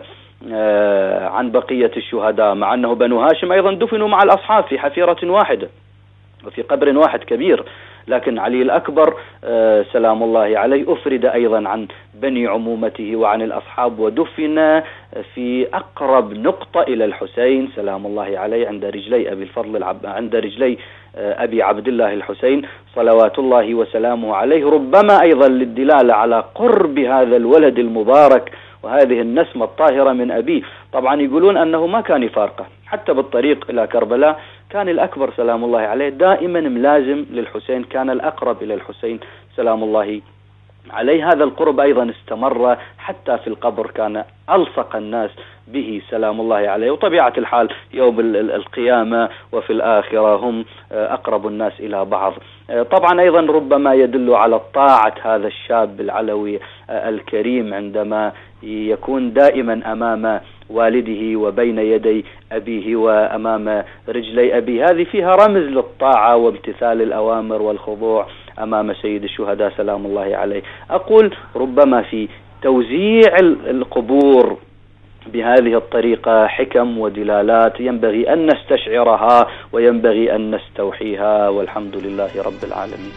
O: آه عن بقية الشهداء، مع أنه بنو هاشم أيضا دفنوا مع الأصحاب في حفيرة واحدة وفي قبر واحد كبير، لكن علي الأكبر آه سلام الله عليه أفرد أيضا عن بني عمومته وعن الأصحاب، ودفن في أقرب نقطة إلى الحسين سلام الله عليه عند رجلي أبي الفضل العب... عند رجلي آه أبي عبد الله الحسين صلوات الله وسلامه عليه، ربما أيضا للدلالة على قرب هذا الولد المبارك وهذه النسمة الطاهرة من أبيه. طبعا يقولون أنه ما كان يفارقه حتى بالطريق إلى كربلاء، كان الأكبر سلام الله عليه دائما ملازم للحسين، كان الأقرب إلى الحسين سلام الله عليه. هذا القرب أيضا استمر حتى في القبر، كان ألصق الناس به سلام الله عليه، وطبيعة الحال يوم القيامة وفي الآخرة هم أقرب الناس إلى بعض. طبعا أيضا ربما يدل على طاعة هذا الشاب العلوي الكريم عندما يكون دائما أمام والده وبين يدي أبيه وأمام رجلي أبيه، هذه فيها رمز للطاعة وامتثال الأوامر والخضوع أمام سيد الشهداء سلام الله عليه. أقول ربما في توزيع القبور بهذه الطريقة حكم ودلالات ينبغي أن نستشعرها وينبغي أن نستوحيها، والحمد لله رب العالمين.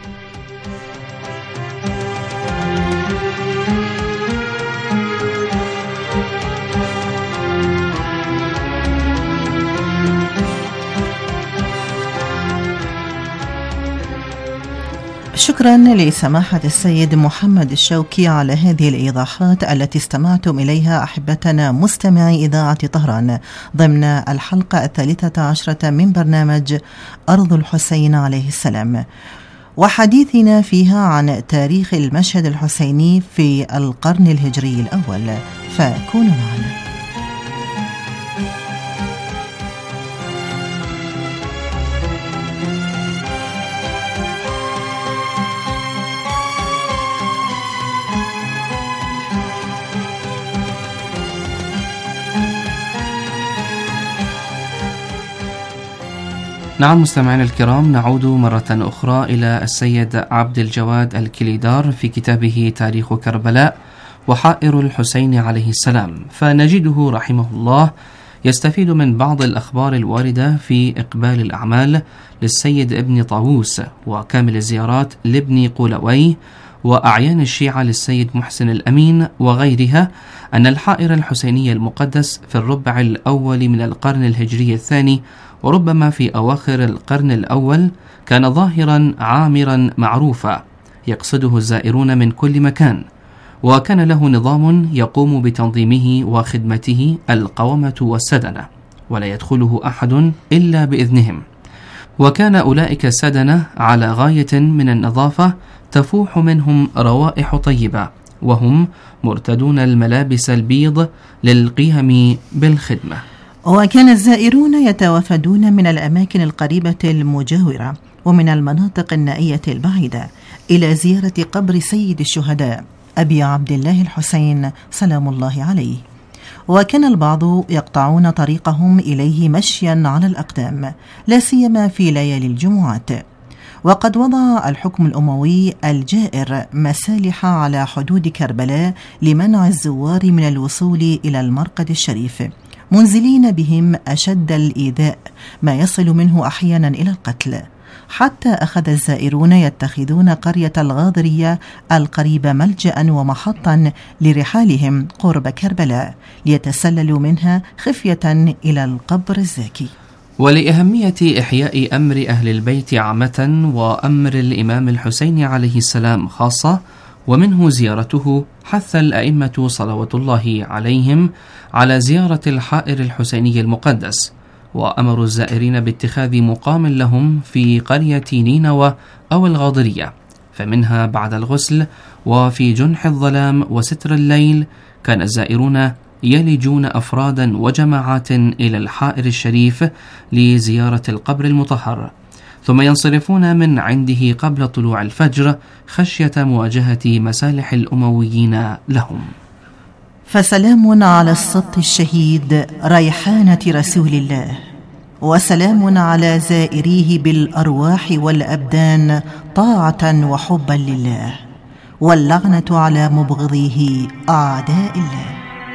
N: شكرا لسماحة السيد محمد الشوكي على هذه الإيضاحات التي استمعتم إليها أحبتنا مستمعي إذاعة طهران ضمن الحلقة الثالثة عشرة من برنامج أرض الحسين عليه السلام، وحديثنا فيها عن تاريخ المشهد الحسيني في القرن الهجري الأول، فكونوا معنا.
M: نعم مستمعينا الكرام، نعود مرة أخرى إلى السيد عبد الجواد الكليدار في كتابه تاريخ كربلاء وحائر الحسين عليه السلام، فنجده رحمه الله يستفيد من بعض الأخبار الواردة في إقبال الأعمال للسيد ابن طاووس وكامل الزيارات لابن قولوي وأعيان الشيعة للسيد محسن الأمين وغيرها، أن الحائر الحسيني المقدس في الربع الأول من القرن الهجري الثاني وربما في أواخر القرن الأول كان ظاهرا عامرا معروفا يقصده الزائرون من كل مكان، وكان له نظام يقوم بتنظيمه وخدمته القومة والسدنة، ولا يدخله أحد إلا بإذنهم، وكان أولئك السدنة على غاية من النظافة تفوح منهم روائح طيبة، وهم مرتدون الملابس البيض للقيام بالخدمة.
N: وكان الزائرون يتوافدون من الأماكن القريبة المجاورة ومن المناطق النائية البعيدة إلى زيارة قبر سيد الشهداء أبي عبد الله الحسين سلام الله عليه، وكان البعض يقطعون طريقهم إليه مشيا على الأقدام، لا سيما في ليالي الجمعات. وقد وضع الحكم الأموي الجائر مسالح على حدود كربلاء لمنع الزوار من الوصول إلى المرقد الشريف، منزلين بهم أشد الإيذاء ما يصل منه أحيانا إلى القتل، حتى أخذ الزائرون يتخذون قرية الغاضرية القريبة ملجأ ومحطا لرحالهم قرب كربلاء ليتسللوا منها خفية إلى القبر الزاكي.
M: ولأهمية إحياء أمر أهل البيت عامة وأمر الإمام الحسين عليه السلام خاصة، ومنه زيارته، حث الأئمة صلوات الله عليهم على زيارة الحائر الحسيني المقدس، وأمروا الزائرين باتخاذ مقام لهم في قرية نينوى أو الغاضرية، فمنها بعد الغسل وفي جنح الظلام وستر الليل كان الزائرون يلجون أفرادا وجماعات إلى الحائر الشريف لزيارة القبر المطهر، ثم ينصرفون من عنده قبل طلوع الفجر خشية مواجهة مسالح الأمويين لهم.
N: فسلام على السبط الشهيد ريحانة رسول الله، وسلام على زائريه بالأرواح والأبدان طاعة وحبا لله، واللعنة على مبغضيه أعداء الله.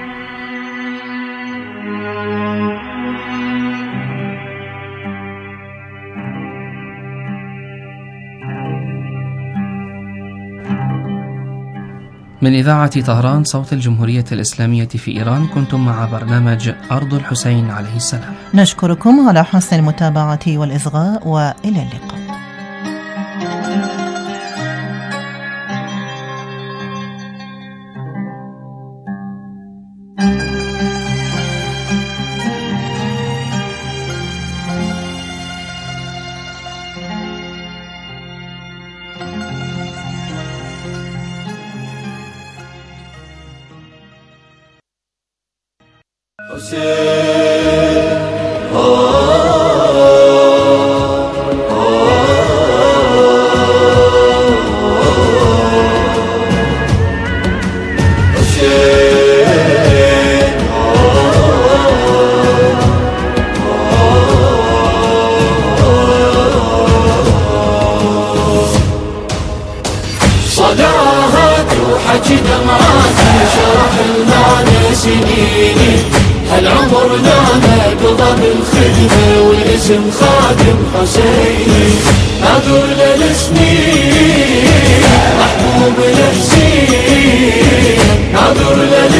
M: من إذاعة طهران صوت الجمهورية الإسلامية في إيران، كنتم مع برنامج أرض الحسين عليه السلام.
N: نشكركم على حسن المتابعة والإصغاء، وإلى اللقاء.
L: صداها توحك دمعاتي شرح المعنى سنيني
P: عمرنا نقضى بالخدمة والاسم خادم حسيني ناظر للسنين محبوب الحسين ناظر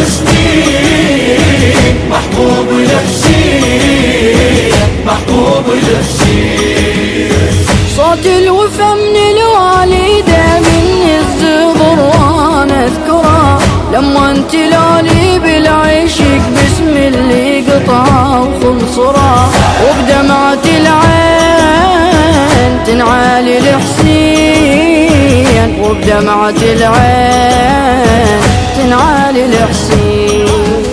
P: للسنين محبوب الحسين محبوب الحسين
Q: صوت الوفا من الوالدة من الزبر وانا اذكره لما انت لالي بالعشق باسم اللي قطعه وخنصره وبدمعة العين تنعالي الحسين وبدمعة العين تنعالي الحسين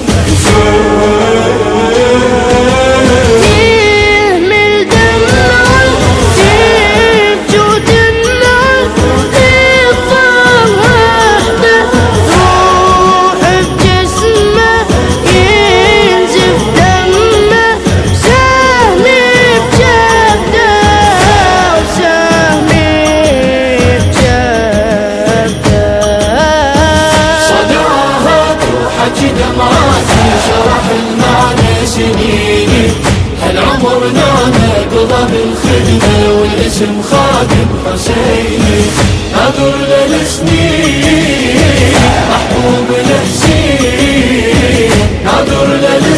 P: بالخدمة والاسم خادم حسيني ناظر للسنين محبوب الحسين ناظر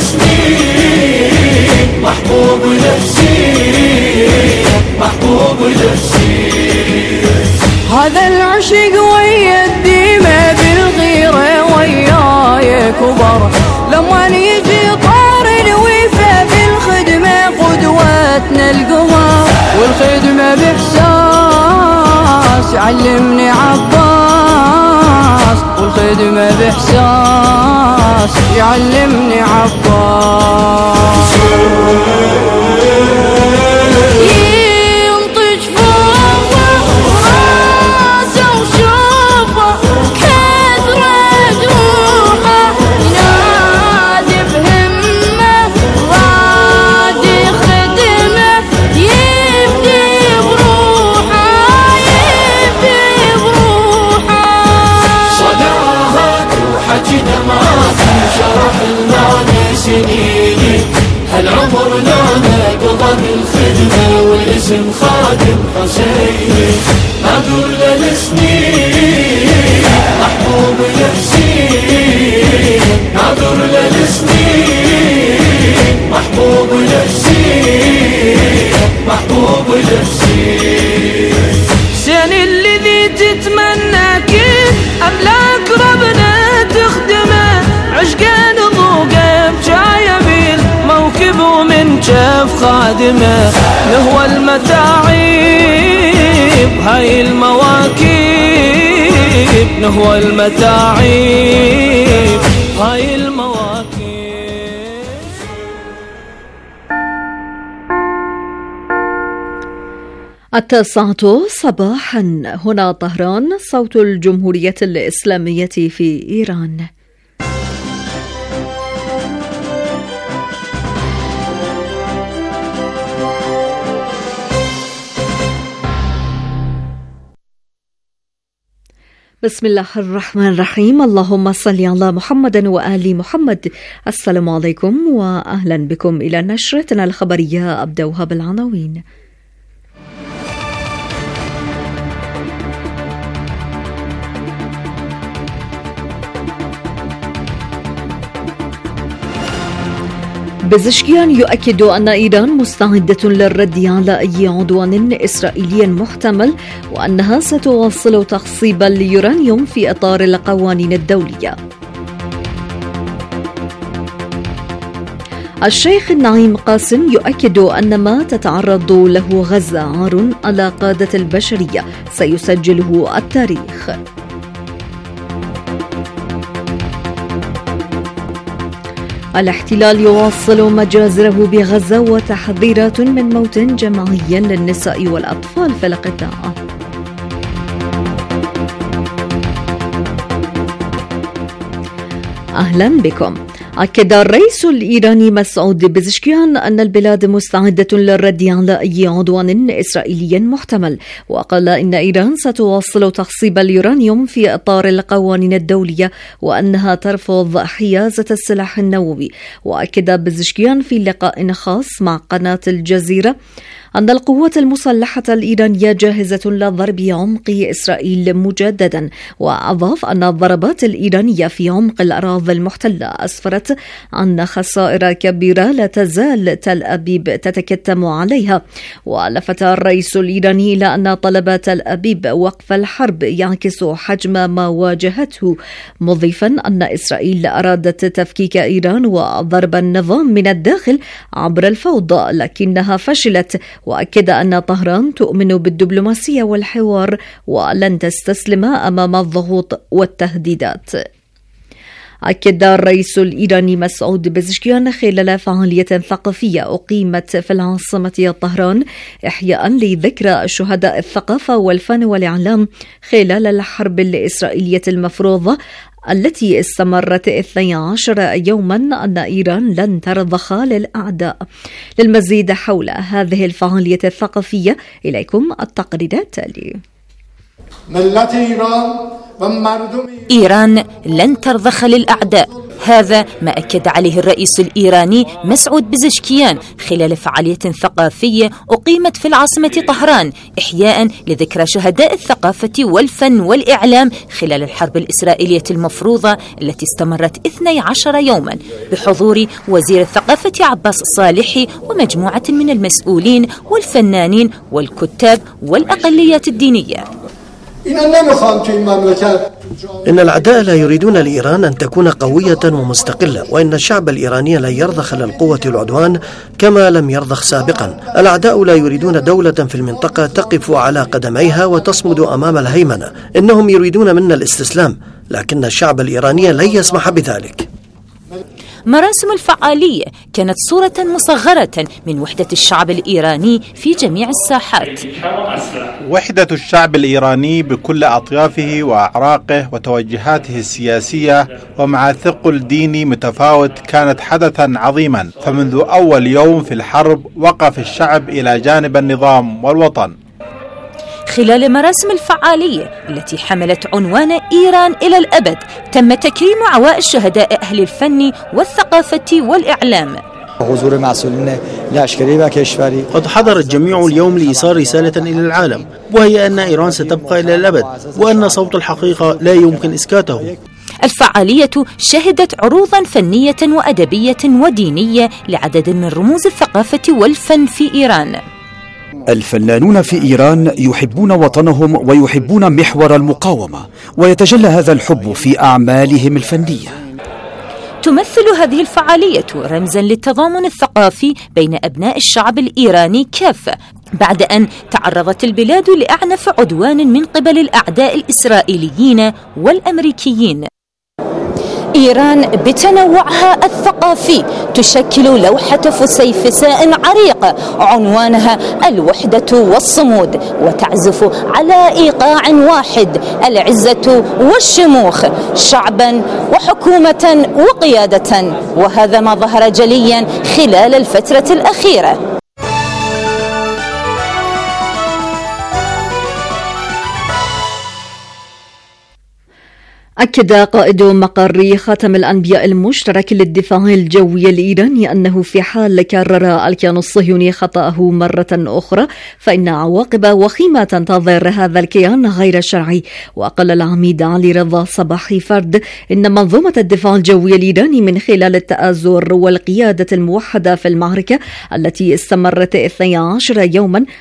P: للسنين محبوب الحسين محبوب الحسين
Q: هذا العشق ويا الدمى بالغيرة وياي كبر لما يجي طار الوفا بالخدمة قدوتنا القمر والخدمة بإحساس علمني عباس والخدمة بإحساس يعلمني عباس ينطج فوقه راسه وشوفه كثرة روحه ينادي بهمه رادي خدمه يبدي بروحه يبدي بروحه
P: صداقات وحكي دمعات شرح المعنى سنيني هالعمر نانا قضى بالخدمة والاسم خادم حسيني ناظر للسنين محبوب الحسين ناظر للسنين محبوب الحسين محبوب الحسين
Q: سين الذي تتمنى كيف أملاك ربنا تخدمه عشقان ضوقه بجايبين موكب ومن جف خادمه نهوى المتاعيب هاي المواكب نهوى المتاعيب هاي المواكب.
A: التاسعة صباحا هنا طهران صوت الجمهورية الإسلامية في إيران. بسم الله الرحمن الرحيم. اللهم صل على محمد وآل محمد. السلام عليكم وأهلا بكم إلى نشرتنا الخبرية. أبدأها بالعناوين. بزشكيان يؤكد أن إيران مستعدة للرد على أي عدوان إسرائيلي محتمل وأنها ستواصل تخصيب اليورانيوم في إطار القوانين الدولية. الشيخ النعيم قاسم يؤكد أن ما تتعرض له غزة عار على قادة البشرية سيسجله التاريخ. الاحتلال يواصل مجازره بغزة وتحذيرات من موت جماعي للنساء والأطفال في القطاع. أهلا بكم. أكد الرئيس الإيراني مسعود بزشكيان أن البلاد مستعدة للرد على أي عدوان إسرائيلي محتمل، وقال إن إيران ستواصل تخصيب اليورانيوم في إطار القوانين الدولية وأنها ترفض حيازة السلاح النووي. وأكد بزشكيان في لقاء خاص مع قناة الجزيرة أن القوات المسلحة الإيرانية جاهزة لضرب عمق إسرائيل مجددا، وأضاف أن الضربات الإيرانية في عمق الأراضي المحتلة أسفرت عن خسائر كبيرة لا تزال تل أبيب تتكتم عليها. ولفت الرئيس الإيراني إلى أن طلب تل أبيب وقف الحرب يعكس حجم ما واجهته، مضيفا أن إسرائيل أرادت تفكيك إيران وضرب النظام من الداخل عبر الفوضى لكنها فشلت. وأكد أن طهران تؤمن بالدبلوماسية والحوار ولن تستسلم أمام الضغوط والتهديدات. أكد الرئيس الإيراني مسعود بزشكيان خلال فعالية ثقافية أقيمت في العاصمة طهران إحياء لذكرى شهداء الثقافة والفن والإعلام خلال الحرب الإسرائيلية المفروضة التي استمرت اثني عشر يوما، أن إيران لن ترضخ للأعداء. للمزيد حول هذه الفعالية الثقافية إليكم التقرير التالي.
R: ملت إيران
S: إيران لن ترضخ للأعداء، هذا ما أكد عليه الرئيس الإيراني مسعود بزشكيان خلال فعالية ثقافية أقيمت في العاصمة طهران إحياء لذكرى شهداء الثقافة والفن والإعلام خلال الحرب الإسرائيلية المفروضة التي استمرت اثني عشر يوما، بحضور وزير الثقافة عباس الصالحي ومجموعة من المسؤولين والفنانين والكتاب والأقليات الدينية.
T: إن الأعداء لا يريدون لإيران أن تكون قوية ومستقلة، وإن الشعب الإيراني لن يرضخ للقوة والعدوان كما لم يرضخ سابقا. الأعداء لا يريدون دولة في المنطقة تقف على قدميها وتصمد أمام الهيمنة، إنهم يريدون منا الاستسلام، لكن الشعب الإيراني لن يسمح بذلك.
S: مراسم الفعالية كانت صورة مصغرة من وحدة الشعب الإيراني في جميع الساحات.
U: وحدة الشعب الإيراني بكل أطيافه وأعراقه وتوجهاته السياسية ومع ثقل ديني متفاوت كانت حدثا عظيما، فمنذ أول يوم في الحرب وقف الشعب إلى جانب النظام والوطن.
S: خلال مراسم الفعالية التي حملت عنوان إيران إلى الأبد تم تكريم عوائل شهداء أهل الفن والثقافة والإعلام.
V: حضور مسؤولين لشکری و کشوری.
W: قد حضر الجميع اليوم لإيصال رسالة إلى العالم، وهي أن إيران ستبقى إلى الأبد، وأن صوت الحقيقة لا يمكن إسكاته.
S: الفعالية شهدت عروضا فنية وأدبية ودينية لعدد من رموز الثقافة والفن في إيران.
X: الفنانون في إيران يحبون وطنهم ويحبون محور المقاومة، ويتجلى هذا الحب في أعمالهم الفنية.
S: تمثل هذه الفعالية رمزا للتضامن الثقافي بين أبناء الشعب الإيراني كافة، بعد أن تعرضت البلاد لأعنف عدوان من قبل الأعداء الإسرائيليين والأمريكيين. إيران بتنوعها الثقافي تشكل لوحة فسيفساء عريقة عنوانها الوحدة والصمود، وتعزف على إيقاع واحد: العزة والشموخ، شعبا وحكومة وقيادة. وهذا ما ظهر جليا خلال الفترة الأخيرة.
A: أكد قائد مقر خاتم الأنبياء المشترك للدفاع الجوي الإيراني أنه في حال كرر الكيان الصهيوني خطأه مرة أخرى فإن عواقب وخيمة تنتظر هذا الكيان غير شرعي. وقال العميد علي رضا صباحي فرد إن منظومة الدفاع الجوي الإيراني من خلال التآزر والقيادة الموحدة في المعركة التي استمرت اثني عشر يوما